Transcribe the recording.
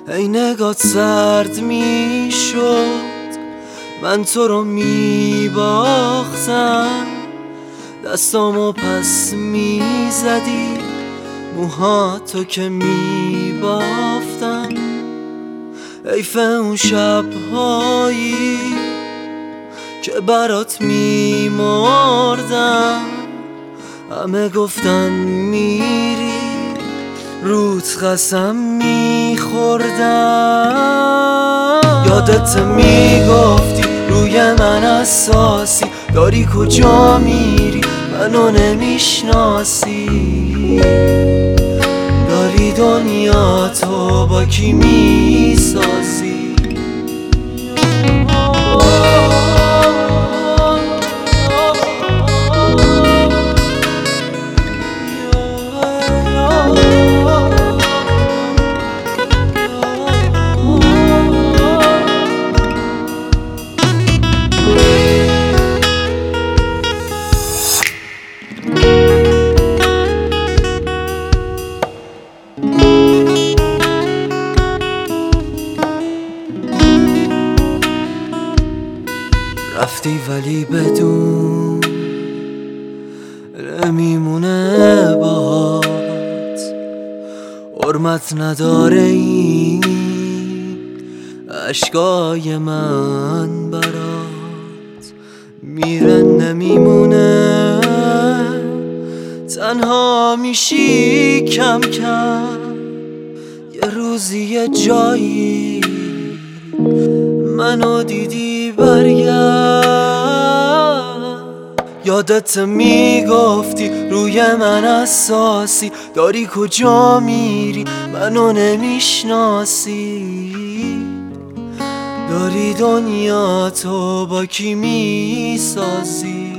ای نگات سرد می شد من تو رو می باختم، دستامو پس می زدی موهاتو که می بافتم. حیف اون شبهایی که برات می مردم، همه گفتن میری روت قسم می خوردم. یادت می گفتی روی من اساسی، داری کجا میری منو نمیشناسی، داری دنیا تو با کی میسازی. رفتی ولی بدون نمیمونه باهات، حرمت نداره این اشکای من برات. میره نمیمونه تنها میشی کم کم، یه روزی یه جایی منو دیدی برگرد. یادت میگفتی روی من اساسی، داری کجا میری منو نمیشناسی، داری دنیا تو با کی میسازی.